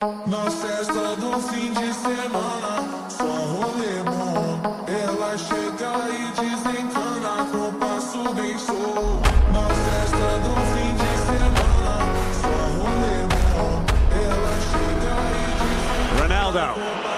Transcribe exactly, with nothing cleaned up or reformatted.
Na festa do fim de semana, só rolê bom. Ela chega e desencana com passo bem show. Na festa do fim de semana, só rolê bom. Ela chega e desencana. Ronaldo.